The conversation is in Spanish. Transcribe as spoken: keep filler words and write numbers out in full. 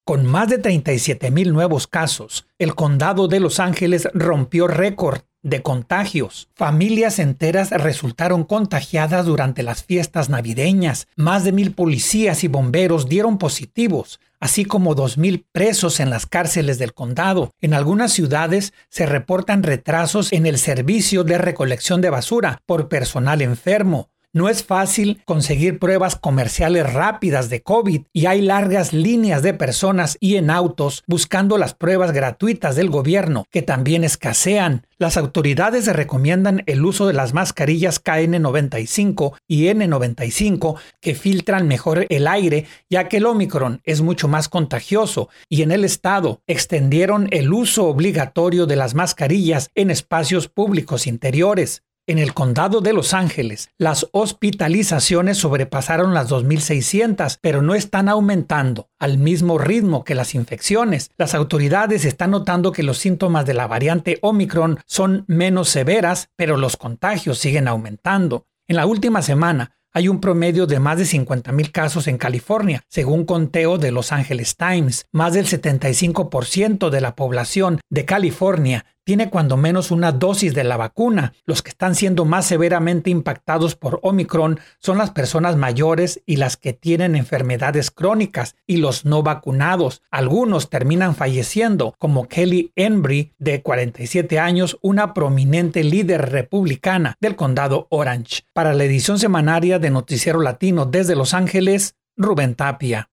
Con más de treinta y siete mil nuevos casos, el condado de Los Ángeles rompió récord de contagios. Familias enteras resultaron contagiadas durante las fiestas navideñas. Más de mil policías y bomberos dieron positivos, así como dos mil presos en las cárceles del condado. En algunas ciudades se reportan retrasos en el servicio de recolección de basura por personal enfermo. No es fácil conseguir pruebas comerciales rápidas de COVID y hay largas líneas de personas y en autos buscando las pruebas gratuitas del gobierno, que también escasean. Las autoridades recomiendan el uso de las mascarillas K N noventa y cinco y N noventa y cinco que filtran mejor el aire, ya que el Omicron es mucho más contagioso, y en el estado extendieron el uso obligatorio de las mascarillas en espacios públicos interiores. En el condado de Los Ángeles, las hospitalizaciones sobrepasaron las dos mil seiscientas, pero no están aumentando al mismo ritmo que las infecciones. Las autoridades están notando que los síntomas de la variante Omicron son menos severas, pero los contagios siguen aumentando. En la última semana, hay un promedio de más de cincuenta mil casos en California, según conteo de Los Angeles Times. Más del setenta y cinco por ciento de la población de California tiene cuando menos una dosis de la vacuna. Los que están siendo más severamente impactados por Omicron son las personas mayores y las que tienen enfermedades crónicas y los no vacunados. Algunos terminan falleciendo, como Kelly Embry, de cuarenta y siete años, una prominente líder republicana del condado Orange. Para la edición semanaria de Noticiero Latino desde Los Ángeles, Rubén Tapia.